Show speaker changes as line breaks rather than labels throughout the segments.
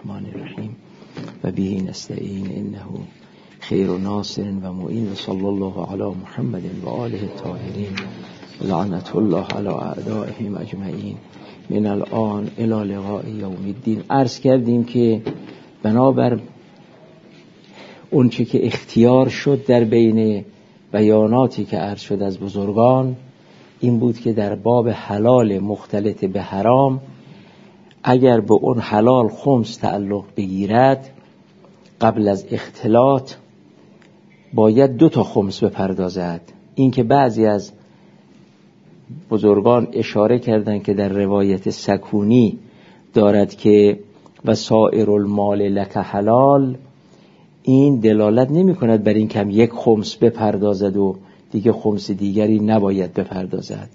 الرحمن الرحیم و به نستعین انه خیر ناصر و معین و صلی الله علی محمد و آله الطاهرین لعنت الله علی اعدائهم اجمعین من الان الی لقاء یوم الدین. عرض کردیم که بنابر اون چه که اختیار شد در بین بیاناتی که عرض شد از بزرگان این بود که در باب حلال مختلط به حرام اگر به اون حلال خمس تعلق بگیرد قبل از اختلاط باید 2 خمس بپردازد. این که بعضی از بزرگان اشاره کردند که در روایت سکونی دارد که و سائر المال لک حلال، این دلالت نمی کند بر این که هم 1 خمس بپردازد و دیگه خمس دیگری نباید بپردازد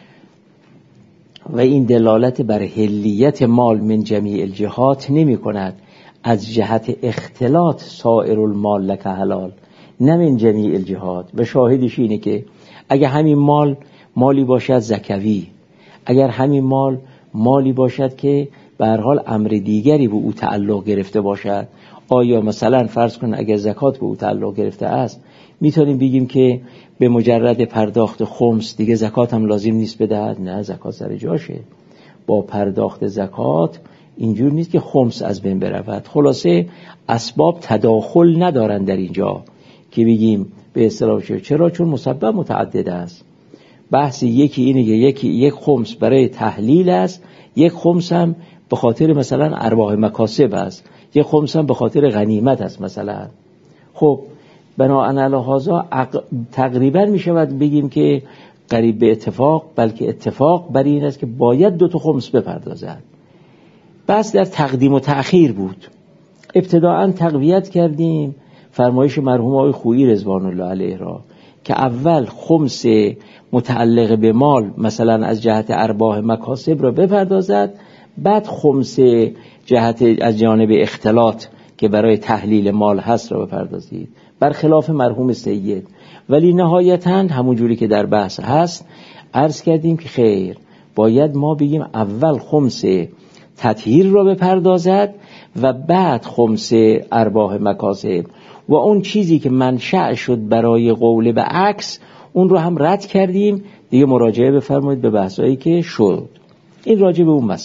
و این دلالت بر حلیت مال من جمیع الجهات نمی کند. از جهت اختلاط سائر المال لک حلال، نه من جمیع الجهات. و شاهدش اینه که اگر همین مالی باشد زکوی، اگر همین مالی باشد که به هر حال امر دیگری به او تعلق گرفته باشد، آیا مثلا فرض کن اگر زکات به او تعلق گرفته است میتونیم بگیم که به مجرد پرداخت خمس دیگه زکات هم لازم نیست بدهد؟ نه، زکات سر جاشه. با پرداخت زکات اینجور نیست که خمس از بین برود. خلاصه اسباب تداخل ندارن در اینجا که بگیم به اصطلاح چرا؟ چون مسبب متعدد است. بحث یکی اینه که یک خمس برای تحلیل است، 1 خمس هم به خاطر مثلا ارباح مکاسب است، 1 خمس هم به خاطر غنیمت است مثلا. خب بناء علی هذا تقریبا می شود بگیم که قریب به اتفاق، بلکه اتفاق بر این است که باید 2 خمس بپردازد. بس در تقدیم و تأخیر بود. ابتداعا تقویت کردیم فرمایش مرحوم آقای خویی رضوان الله علیه را که اول خمس متعلق به مال مثلا از جهت ارباح مکاسب را بپردازد، بعد خمس جهت از جانب اختلاط که برای تحلیل مال هست را بپردازید، برخلاف مرحوم سید. ولی نهایتاً همون جوری که در بحث هست عرض کردیم که خیر، باید ما بگیم اول خمس تطهیر را بپردازد و بعد خمس ارباح مکاسب و اون چیزی که منشأ شد برای قول به عکس اون رو هم رد کردیم. دیگه مراجعه بفرمایید به بحثایی که شد. این راجع به اون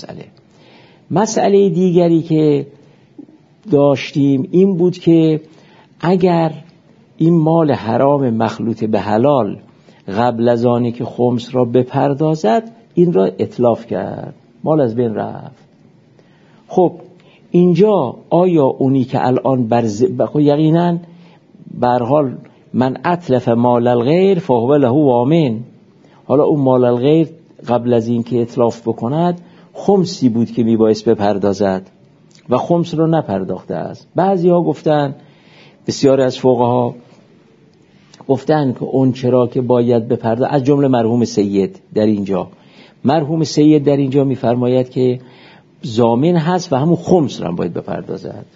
مسئله دیگری که داشتیم این بود که اگر این مال حرام مخلوط به حلال قبل از آنی که خمس را بپردازد این را اتلاف کرد، مال از بین رفت. خب اینجا آیا اونی که الان یقینا به هر حال من اتلف مال الغیر فهو له وامن، حالا اون مال الغیر قبل از این که اتلاف بکند خمسی بود که میبایست بپردازد و خمس رو نپرداخته است. بعضی ها گفتن، بسیار از فقها گفتن که اون چرا که باید بپردازد، از جمله مرحوم سید در اینجا، مرحوم سید در اینجا میفرماید که ضامن هست و همون خمس رو هم باید بپردازد،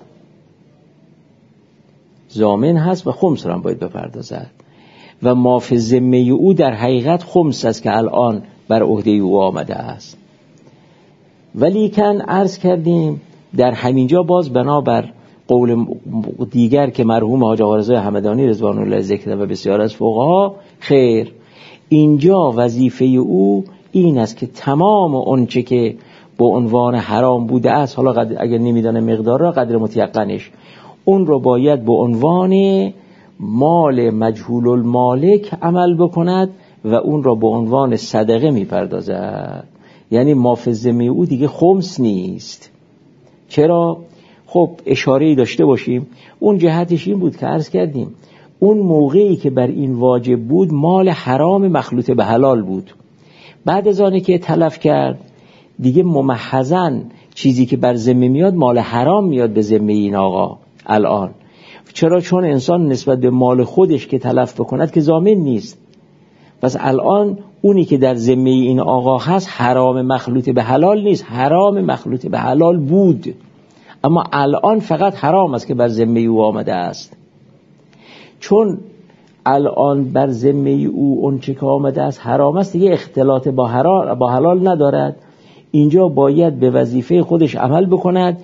ضامن هست و خمس رو هم باید بپردازد و ما فی ذمه او در حقیقت خمس است که الان بر عهده او آمده است. ولی کن عرض کردیم در همینجا باز بنابر قول دیگر که مرحوم حاج آقا رضا همدانی رضوان الله ذکر و بسیار از فقها، خیر اینجا وظیفه او این است که تمام اون چه که با عنوان حرام بوده است، حالا اگر نمیدانه مقدار را قدر متیقنش، اون رو باید به عنوان مال مجهول المالک عمل بکند و اون را به عنوان صدقه میپردازد. یعنی مافزمه او دیگه خمس نیست. چرا؟ خب اشاره‌ای داشته باشیم. اون جهتش این بود که عرض کردیم اون موقعی که بر این واجب بود مال حرام مخلوط به حلال بود. بعد از آنی که تلف کرد دیگه ممحضاً چیزی که بر ذمه میاد مال حرام میاد به ذمه این آقا الان. چرا؟ چون انسان نسبت به مال خودش که تلف بکند که ضامن نیست. پس الان اونی که در ذمه این آقا هست حرام مخلوط به حلال نیست، حرام مخلوط به حلال بود، اما الان فقط حرام است که بر ذمه او آمده است. چون الان بر ذمه او اون چه که آمده است حرام است، دیگه اختلاط با حلال ندارد. اینجا باید به وظیفه خودش عمل بکند،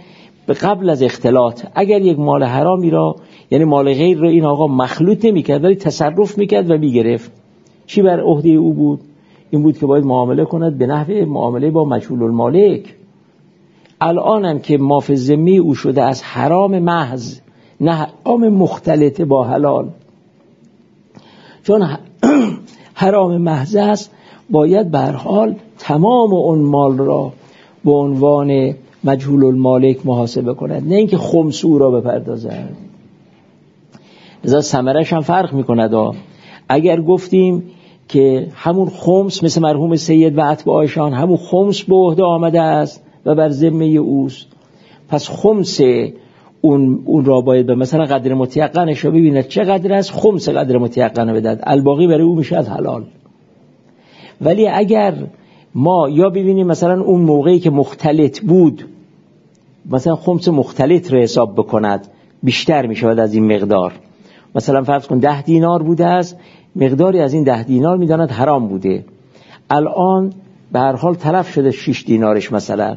به قبل از اختلاط اگر یک مال حرامی را یعنی مال غیر را این آقا مخلوط نمی‌کرد ولی تصرف می‌کرد و می‌گرفت، چی بر عهده او بود؟ این بود که باید معامله کند به نحو معامله با مجهول المالک. الانم که ما فی ذمه او شده از حرام محض، نه حرام مختلط با حلال، چون حرام محض است باید به هر حال تمام اون مال را به عنوان مجهول المالک محاسبه کند، نه اینکه خمس او را بپردازد. لذا ثمرش هم فرق میکند. اگر گفتیم که همون خمس مثل مرحوم سید و اتباعشان همون خمس به عهده آمده است و بر ذمه اوست، پس خمس اون را باید به مثلا قدر متیقنش رو ببیند چقدر است، خمس قدر متیقن بدهد، الباقی برای او میشه از حلال. ولی اگر ما یا ببینیم مثلا اون موقعی که مختلط بود مثلا خمس مختلط رو حساب بکند بیشتر میشود از این مقدار، مثلا فرض کن 10 دینار بوده است، مقداری از این 10 دینار میداند حرام بوده، الان به هر حال تلف شده 6 دینارش، مثلا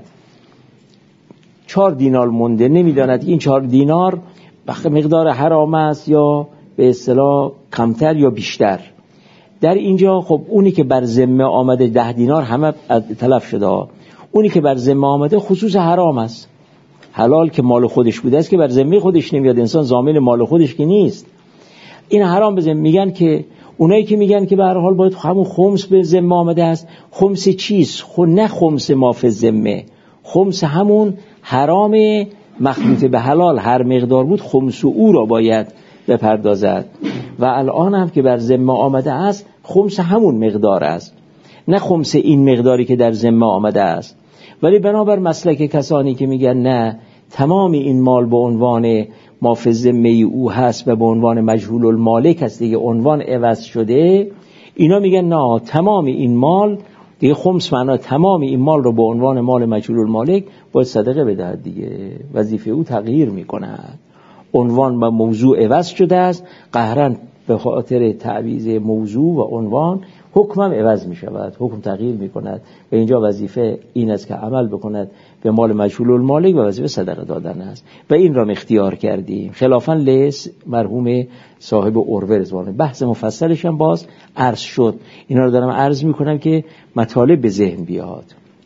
4 دینار مونده، نمیداند این 4 دینار مقدار حرام است یا به اصطلاح کمتر یا بیشتر. در اینجا خب اونی که بر ذمه آمده 10 دینار همه تلف شده، اونی که بر ذمه آمده خصوص حرام است. حلال که مال خودش بوده است که بر ذمه خودش نمیاد، انسان ضامن مال خودش که نیست، این حرام بزن. میگن که اونایی که میگن که به هر حال باید همون خمس به ذمه آمده است، خمس چیست؟ نه خمس ما فی ذمه، خمس همون حرام مخلوط به حلال هر مقدار بود خمس او را باید بپردازد. و الان هم که بر ذمه آمده است خمس همون مقدار است، نه خمس این مقداری که در ذمه آمده است. ولی بنابر مسلک کسانی که میگن نه تمام این مال به عنوان ما فی ذمه او هست و به عنوان مجهول المالک هست دیگه، عنوان عوض شده، اینا میگن نه تمام این مال دیگه خمس معنا تمام این مال رو به عنوان مال مجهول المالک باید صدقه بدهد دیگه، وظیفه او تغییر میکند، عنوان و موضوع عوض شده است، قهرن به خاطر تعویض موضوع و عنوان حکمم عوض می شود، حکم تغییر می کند و اینجا وظیفه این است که عمل بکند به مال مجهول المالک و وظیفه صدقه دادن است و این را اختیار کردیم خلافاً لیس مرحوم صاحب عروه رضوان. بحث مفصلش هم باز عرض شد، اینا رو دارم عرض می کنم که مطالب به ذهن بیاد.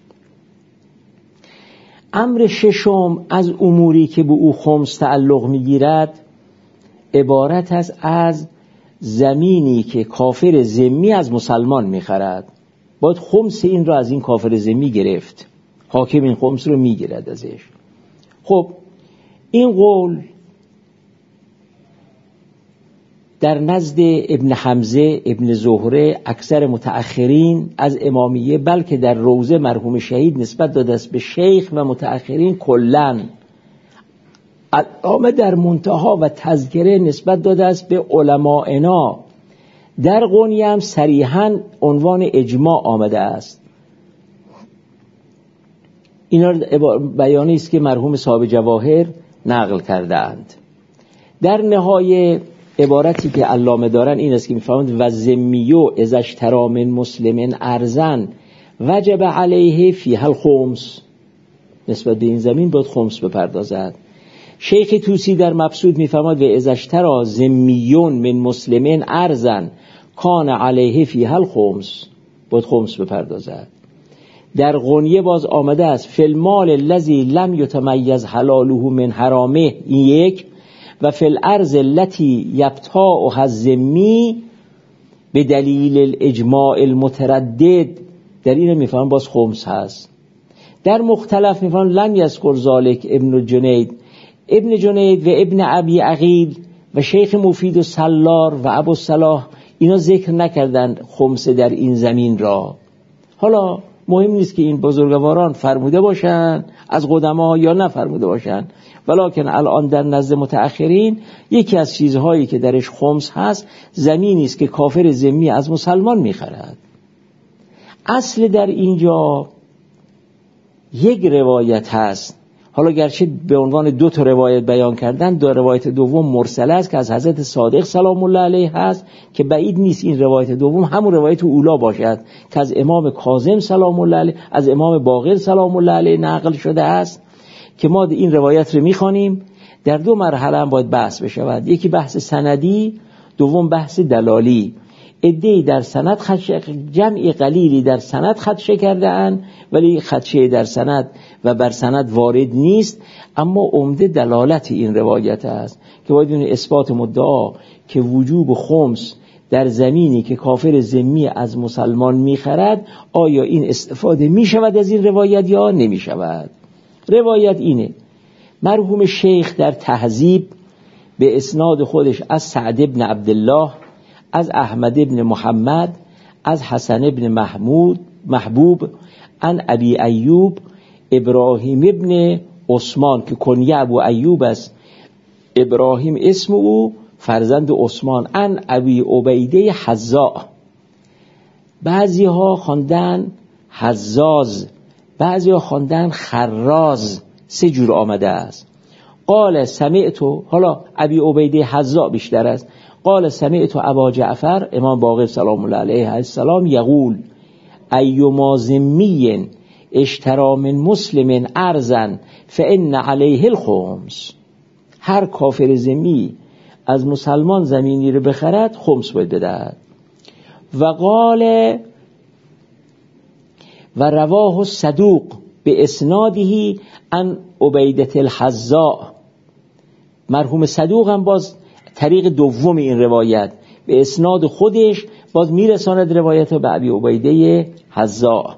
امر ششم از اموری که به او خمس تعلق می گیرد عبارت است از زمینی که کافر ذمی از مسلمان می‌خرد، باید خمس این را از این کافر ذمی گرفت، حاکم این خمس رو می‌گیرد ازش. خب این قول در نزد ابن حمزه، ابن زهره، اکثر متأخرین از امامیه، بلکه در روضه مرحوم شهید نسبت داده است به شیخ و متأخرین کلاً، علامه در منتها و تذکره نسبت داده است به علمائنا، در غنیه هم صریحاً عنوان اجماع آمده است. اینا بیانی است که مرحوم صاحب جواهر نقل کردند. در نهایه عبارتی که علامه دارن این است که می‌فرمایند و ذمیو اذا اشتری من مسلم ارزا وجب علیه فیها الخمس، نسبت به این زمین باید خمس بپردازد. شیخ توسی در مبسوط می‌فرماید و اذا اشتری ذمیون من مسلمین ارزا کان علیه فیها الخمس، باید خمس بپردازد. در غنیه باز آمده است فی المال الذی لم یتمیز حلاله من حرامه، این یک، و فی الارض التي یبتاعها الذمی به دلیل الاجماع المتردد، در این می‌فهمم باز خمس هست. در مختلف می‌فهمم لم یذکر ذلک ابن جنید و ابن ابی عقیل و شیخ مفید و سلار و ابو صلاح، اینا ذکر نکردن خمس در این زمین را. حالا مهم نیست که این بزرگواران فرموده باشن از قدما یا نفرموده باشن، ولکن الان در نزد متأخرین یکی از چیزهایی که درش خمس هست زمینی است که کافر ذمی از مسلمان میخرد. اصل در اینجا یک روایت هست، حالا گرچه به عنوان 2 تا روایت بیان کردن، 2 روایت دوم مرسله است که از حضرت صادق سلام الله علیه هست که بعید نیست این روایت دوم همون روایت اولا باشد که از امام کاظم سلام الله علیه، از امام باقر سلام الله علیه نقل شده است که ما این روایت رو میخوانیم. در دو مرحله هم باید بحث بشود، یکی بحث سندی، دوم بحث دلالی. عده‌ای در سند جمعی قلیلی در سند خدشه کرده اند، ولی خدشه در سند و بر سند وارد نیست، اما عمده دلالت این روایت است که باید این اثبات مدعا که وجوب خمس در زمینی که کافر ذمی از مسلمان میخرد، آیا این استفاده میشود از این روایت یا نمیشود. روایت اینه: مرحوم شیخ در تهذیب به اسناد خودش از سعد ابن عبدالله، از احمد ابن محمد، از حسن ابن محبوب، عن ابی ایوب ابراهیم ابن عثمان که کنیه ابو ایوب است، ابراهیم اسم او، فرزند عثمان، عن ابی عبیده حذاء. بعضی ها خواندن حزاز، بعضی ها خواندن خراز، سه جور آمده است. قال سمعت، حالا ابی عبیده حذاء بیشتر است، قال سمعت ابا جعفر امام باقر سلام الله علیه السلام یقول ایما ذمی اشترى من مسلم ارضا فان علیه الخمس. هر کافر ذمی از مسلمان زمینی رو بخرد خمس باید بدهد. و قال و رواه الصدوق به اسناده عن عبیدة الحذاء. مرحوم صدوق هم باز طریق دوم این روایت به اسناد خودش باز میرساند روایت به ابی عبیده حذاء.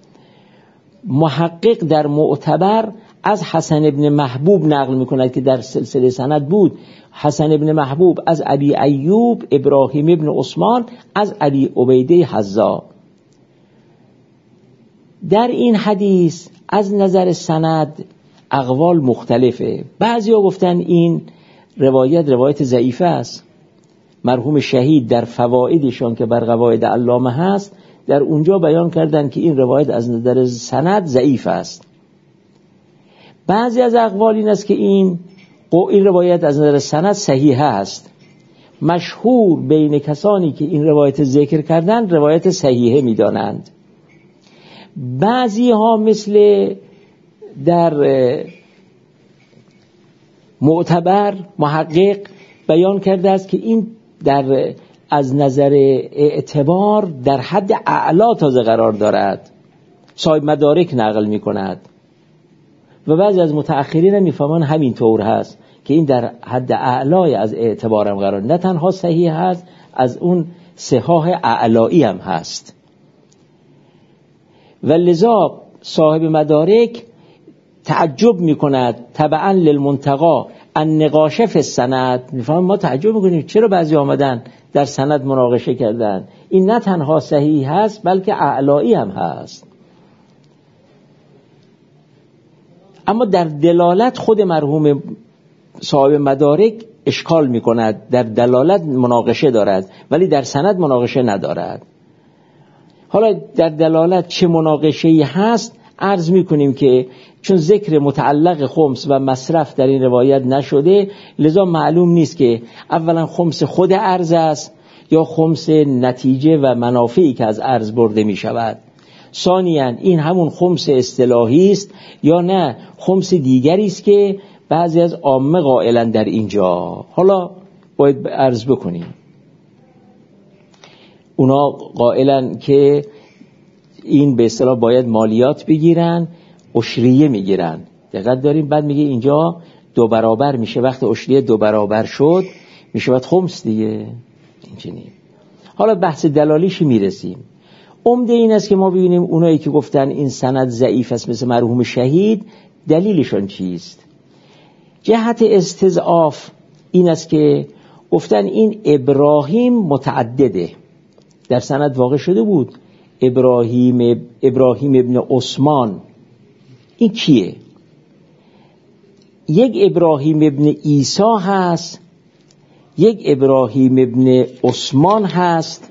محقق در معتبر از حسن ابن محبوب نقل میکند که در سلسله سند بود. حسن ابن محبوب از ابی ایوب ابراهیم ابن عثمان از ابی عبیده حذاء. در این حدیث از نظر سند اقوال مختلفه. بعضی ها گفتن این روایت ضعیفه است. مرحوم شهید در فوائدشان که بر قواعد علامه هست در اونجا بیان کردن که این روایت از نظر سند ضعیف است. بعضی از اقوال این است که این روایت از نظر سند صحیح است. مشهور بین کسانی که این روایت ذکر کردن روایت صحیحه می‌دانند. بعضی ها مثل در معتبر محقق بیان کرده است که این در از نظر اعتبار در حد اعلا تازه قرار دارد. صاحب مدارک نقل می کند و بعضی از متأخرین هم میفهمن همین طور هست که این در حد اعلای از اعتبارم قرار، نه تنها صحیح هست، از اون صحاح اعلایی هم هست. و لذا صاحب مدارک تعجب میکند تبعا للمنتقا النقاشه فی السند. میفهمم ما تعجب میکنیم چرا بعضی آمدن در سند مناقشه کردن. این نه تنها صحیح هست بلکه اعلایی هم هست. اما در دلالت خود مرحوم صاحب مدارک اشکال میکند، در دلالت مناقشه دارد ولی در سند مناقشه ندارد. حالا در دلالت چه مناقشه‌ای هست عرض میکنیم که چون ذکر متعلق خمس و مصرف در این روایت نشده، لذا معلوم نیست که اولا خمس خود ارز است یا خمس نتیجه و منافعی که از ارز برده می شود. ثانیاً این همون خمس اصطلاحی است یا نه خمس دیگری است که بعضی از عامه قائلن در اینجا. حالا باید عرض بکنیم اونا قائلن که این به اصطلاح باید مالیات بگیرن، عشریه میگیرن. دقت داریم بعد میگه اینجا 2 برابر میشه، وقت عشریه 2 برابر شد میشه باید خمس دیگه. اینجوری. حالا بحث دلالیش میرسیم. عمده این است که ما ببینیم اونایی که گفتن این سند ضعیف است مثل مرحوم شهید دلیلشون چیست. جهت استضعاف این است که گفتن این ابراهیم متعدده. در سند واقع شده بود ابراهیم ابن عثمان. این کیه؟ یک ابراهیم ابن عیسی هست، یک ابراهیم ابن عثمان هست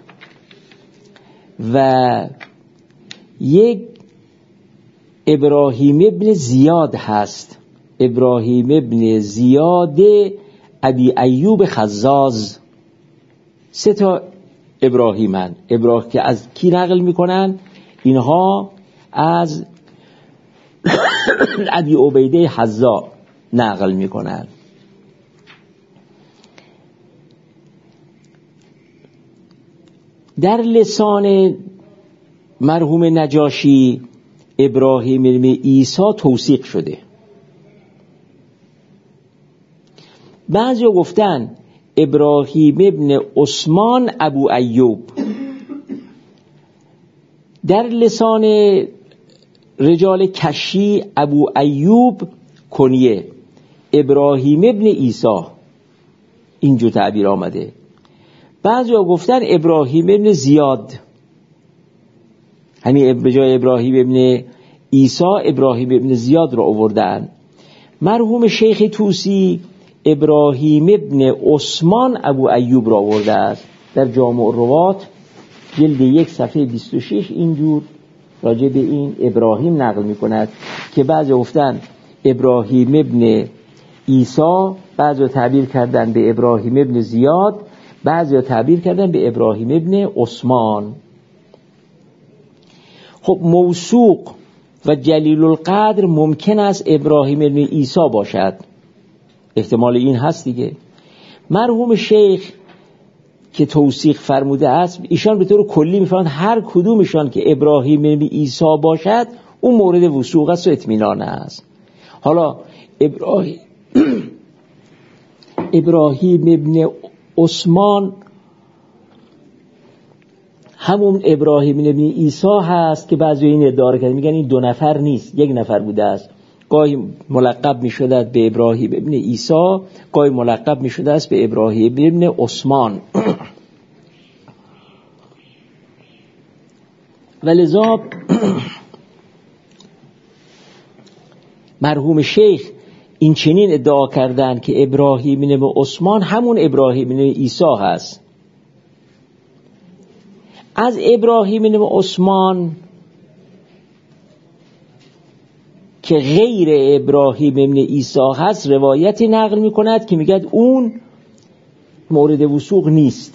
و یک ابراهیم ابن زیاد هست. ابراهیم ابن زیاد ابی ایوب خزاز. 3 تا ابراهیمن. که از کی نقل میکنن؟ اینها از ابی عبیده حذا نقل میکنند. در لسان مرحوم نجاشی ابراهیم ابن عیسی توثیق شده. بعضی گفتن ابراهیم ابن عثمان ابو ایوب. در لسان رجال کشی ابو ایوب کنیه، ابراهیم ابن عیسی، اینجور تعبیر آمده. بعضی گفتن ابراهیم ابن زیاد، همین به جای ابراهیم ابن عیسی ابراهیم ابن زیاد را آوردن. مرحوم شیخ طوسی ابراهیم ابن عثمان ابو ایوب را آورده است. در جامع الروات جلد 1 صفحه 26 اینجور راجع به این ابراهیم نقل می کند که بعضی گفتن ابراهیم ابن عیسی، بعضی تعبیر کردن به ابراهیم ابن زیاد، بعضی تعبیر کردن به ابراهیم ابن عثمان. خب موثوق و جلیل القدر ممکن است ابراهیم ابن عیسی باشد، احتمال این هست دیگه. مرحوم شیخ که توثیق فرموده است، ایشان به طور کلی میفرمایند هر کدومشان که ابراهیم ابن عیسی باشد اون مورد وثوق است و اطمینان است. حالا ابراهیم ابن عثمان همون ابراهیم ابن عیسی هست که بعضی این ادعا کردن، میگن این 2 نفر نیست، 1 نفر بوده است. گاهی ملقب میشده به ابراهیم ابن عیسی، گاهی ملقب میشده است به ابراهیم ابن عثمان. ولذا مرحوم شیخ این چنین ادعا کردند که ابراهیم ابن عثمان همون ابراهیم ابن عیسی هست. از ابراهیم ابن عثمان که غیر ابراهیم ابن عیسی هست روایتی نقل می کند که میگه اون مورد وثوق نیست.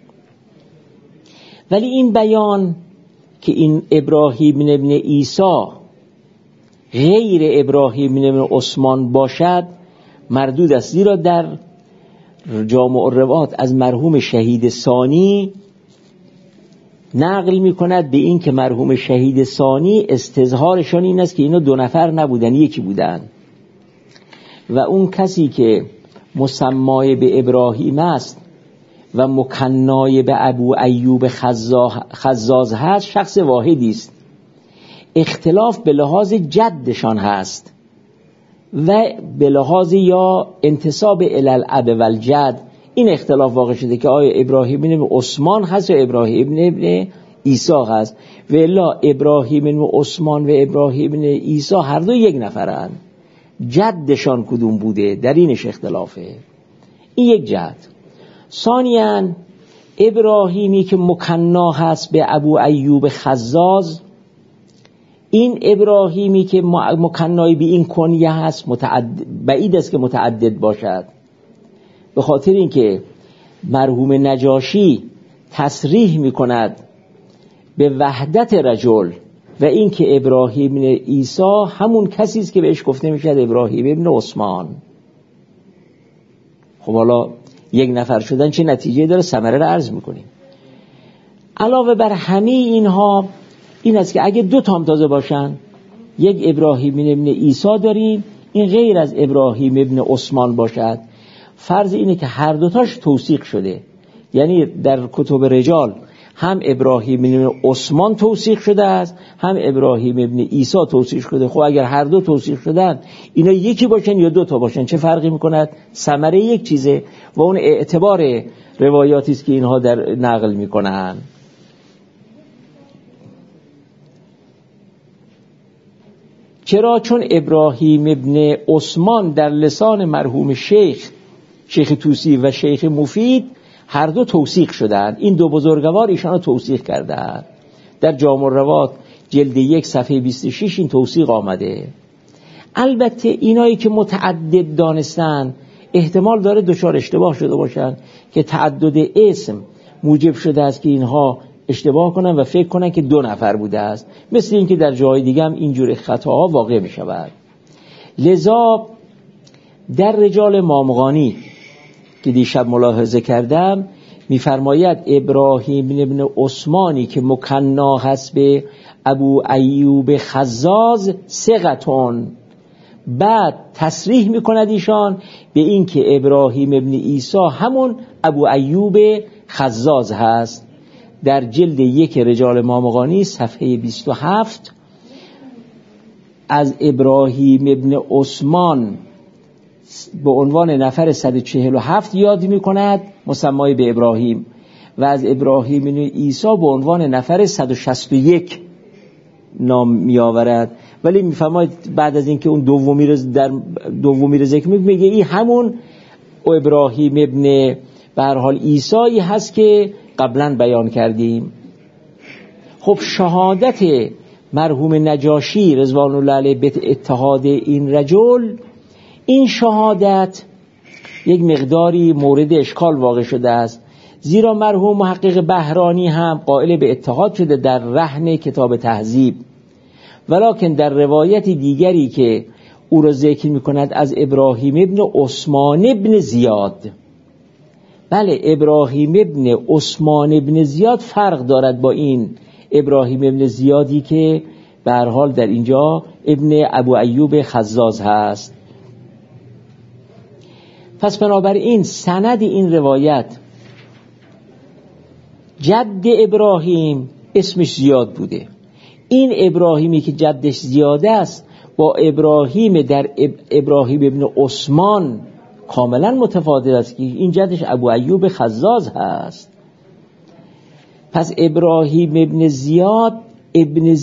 ولی این بیان که این ابراهیم ابن عیسی غیر ابراهیم ابن عثمان باشد مردود است، زیرا در جامع الروات از مرحوم شهید ثانی نقل می کند به این که مرحوم شهید ثانی استظهارشان این است که اینا 2 نفر نبودن، 1 بودن و اون کسی که مسمای به ابراهیم است و مکنای به ابو ایوب خزاز هست شخص واحدی است. اختلاف به لحاظ جدشان هست و به لحاظ یا انتساب الالاب والجد این اختلاف واقع شده که آیا ابراهیم ابن عثمان هست یا ابراهیم ابن عیسی هست. و الا ابراهیم ابن عثمان و ابراهیم ابن عیسی هر دو 1 نفرند، جدشان کدوم بوده در اینش اختلافه. این 1 جد. ثانیاً ابراهیمی که مکنا هست به ابو ایوب خزاز، این ابراهیمی که مکنای به این کنیه هست بعید است که متعدد باشد، به خاطر اینکه مرحوم نجاشی تصریح میکند به وحدت رجل و اینکه ابراهیم ابن عیسی همون کسی است که بهش گفته میشد ابراهیم ابن عثمان. خب حالا 1 نفر شدن چه نتیجه داره؟ ثمره رو عرض میکنیم. علاوه بر همه اینها این است که اگه 2 تا تازه باشن، 1 ابراهیم ابن عیسی داریم، این غیر از ابراهیم ابن عثمان باشد، فرض اینه که هر 2 تاش توثیق شده، یعنی در کتب رجال هم ابراهیم ابن عثمان توثیق شده است، هم ابراهیم ابن عیسی توثیق شده. خب اگر هر 2 توثیق شدن، اینا 1 باشن یا 2 تا باشن چه فرقی میکند؟ ثمره 1 چیزه و اون اعتبار روایاتی است که اینها در نقل میکنن. چرا؟ چون ابراهیم ابن عثمان در لسان مرحوم شیخ طوسی و شیخ مفید هر 2 توثیق شدند. این 2 بزرگوار ایشان توثیق کردند. در جامع الروات جلد 1 صفحه 26 این توثیق آمده. البته اینایی که متعدد دانستن احتمال داره دچار اشتباه شده باشند که تعدد اسم موجب شده است که اینها اشتباه کنن و فکر کنن که 2 نفر بوده است، مثل این که در جای دیگه هم اینجور خطاها واقع می شود. لذا در رجال مامغانی که دیشب ملاحظه کردم می‌فرماید ابراهیم ابن عثمانی که مکنا هست به ابو ایوب خزاز ثقتون، بعد تصریح میکند ایشان به این که ابراهیم ابن عیسی همون ابو ایوب خزاز هست. در جلد 1 رجال مامغانی صفحه 27 از ابراهیم ابن عثمان به عنوان نفر 147 یاد میکند مسمای به ابراهیم، و از ابراهیم ابن عیسی به عنوان نفر 161 نام می آورد، ولی میفرماید بعد از اینکه اون دومی رو ذکر میگه این همون ابراهیم ابن به هر حال عیسی هست که قبلا بیان کردیم. خب شهادت مرحوم نجاشی رضوان الله علیه به اتحاد این رجل، این شهادت یک مقداری مورد اشکال واقع شده است، زیرا مرحوم محقق بهرانی هم قائل به اتحاد شده در رهن کتاب تهذیب، ولکن در روایت دیگری که او را ذکر می کند از ابراهیم ابن عثمان ابن زیاد، بله ابراهیم ابن عثمان ابن زیاد فرق دارد با این ابراهیم ابن زیادی که به هر حال در اینجا ابن ابو ایوب خزاز هست. پس بنابراین سند این روایت جد ابراهیم اسمش زیاد بوده، این ابراهیمی که جدش زیاد است با ابراهیم در ابراهیم ابن عثمان کاملا متفاوت است که این جدش ابو ایوب خزاز هست. پس ابراهیم ابن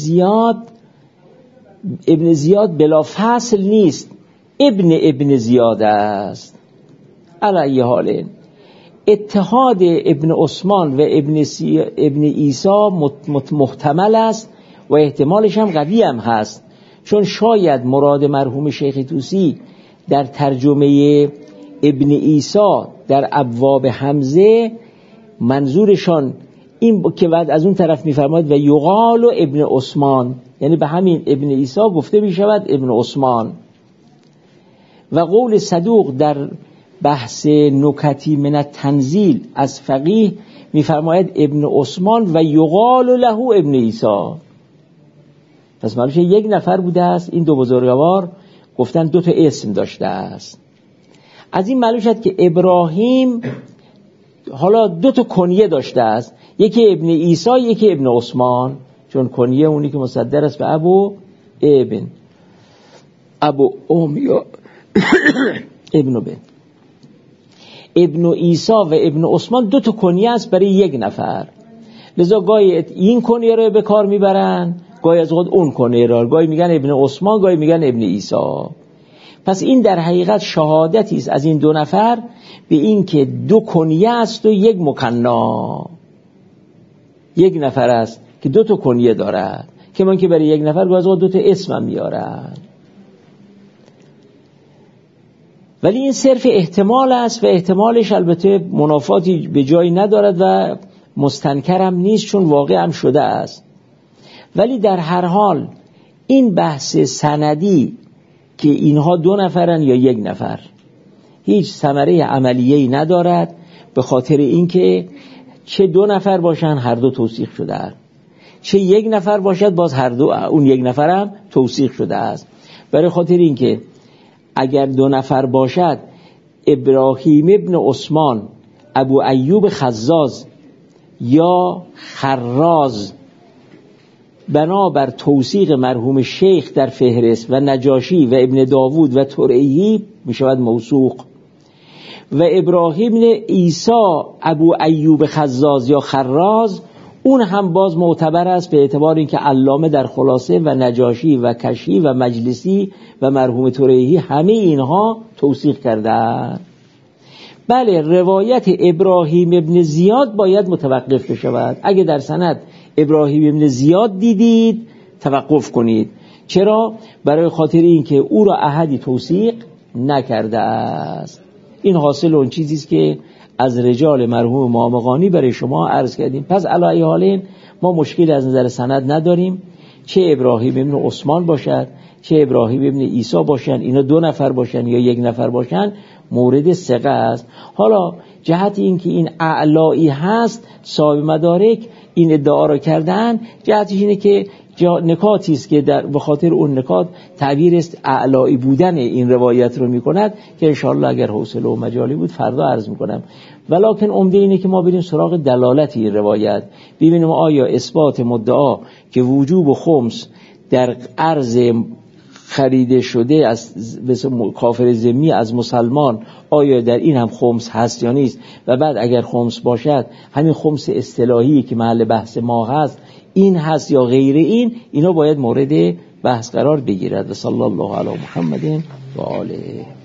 زیاد بلا فصل نیست، ابن زیاد است. علی حال اتحاد ابن عثمان و ابن عیسی محتمل است و احتمالش هم قوی هم هست، چون شاید مراد مرحوم شیخ طوسی در ترجمه ابن عیسی در ابواب حمزه منظورشان این که بعد از اون طرف میفرماید و یقال ابن عثمان، یعنی به همین ابن عیسی گفته میشود ابن عثمان. و قول صدوق در بحث نکتی من التنزیل از فقیه میفرماید ابن عثمان و یقال له ابن عیسی. پس معلومه یک نفر بوده است، این 2 بزرگوار گفتن 2 تا اسم داشته است. از این معلوم شد که ابراهیم حالا 2 تا کنیه داشته است، یکی ابن عیسی یکی ابن عثمان، چون کنیه اونی که مصدر است به ابو یا ابن بن. ابن عیسی و ابن عثمان 2 تا کنیه است برای یک نفر، لذا گاهی این کنیه رو به کار میبرن، گاهی از خود اون کنیه رو، گاهی میگن ابن عثمان گاهی میگن ابن عیسی. پس این در حقیقت شهادتی است از این 2 نفر به این که 2 کنیه است و یک مکنا، یک نفر است که 2 تا کنیه دارد، که من که برای یک نفر گاهی از خود 2 تا اسم هم میارن. ولی این صرف احتمال است و احتمالش البته منافاتی به جایی ندارد و مستنکرم نیست، چون واقع هم شده است. ولی در هر حال این بحث سندی که اینها 2 نفرن یا 1 نفر هیچ ثمره عملیه‌ای ندارد، به خاطر اینکه چه 2 نفر باشن هر 2 توثیق شده است، چه 1 نفر باشد باز هر 2 اون 1 نفر هم توثیق شده است. برای خاطر اینکه اگر 2 نفر باشد ابراهیم ابن عثمان ابو ایوب خزاز یا خراز بنابر توثیق مرحوم شیخ در فهرست و نجاشی و ابن داوود و ترعی می شود موثوق، و ابراهیم ابن عیسی ابو ایوب خزاز یا خراز اون هم باز معتبر است، به اعتبار اینکه علامه در خلاصه و نجاشی و کشی و مجلسی و مرحوم ترعی همه اینها توثیق کردند. بله روایت ابراهیم ابن زیاد باید متوقف بشود. اگه در سند ابراهیم ابن زیاد دیدید توقف کنید. چرا؟ برای خاطر اینکه او را احدی توثیق نکرده است. این حاصل اون چیزی است که از رجال مرحوم مامقانی برای شما عرض کردیم. پس علی حالین ما مشکلی از نظر سند نداریم، چه ابراهیم ابن عثمان باشد چه ابراهیم ابن عیسی باشن، اینا 2 نفر باشن یا 1 نفر باشن، مورد ثقه است. حالا جهت این که این اعلایی هست، صاحب مدارک این ادعا را کردن، جهتش اینه که نکاتی است که در بخاطر اون نکات تعبیر است اعلایی بودن این روایت رو میکند که انشاءالله اگر حوصله و مجالی بود فردا عرض میکنم. ولکن عمده اینه که ما بریم سراغ دلالت این روایت، ببینیم آیا اثبات مدعا که وجوب و خمس در عرض خریده شده از کافر ذمی از مسلمان، آیا در این هم خمس هست یا نیست، و بعد اگر خمس باشد همین خمس اصطلاحی که محل بحث ما هست این هست یا غیر این، اینا باید مورد بحث قرار بگیرد. و صلی الله علی محمد و آله.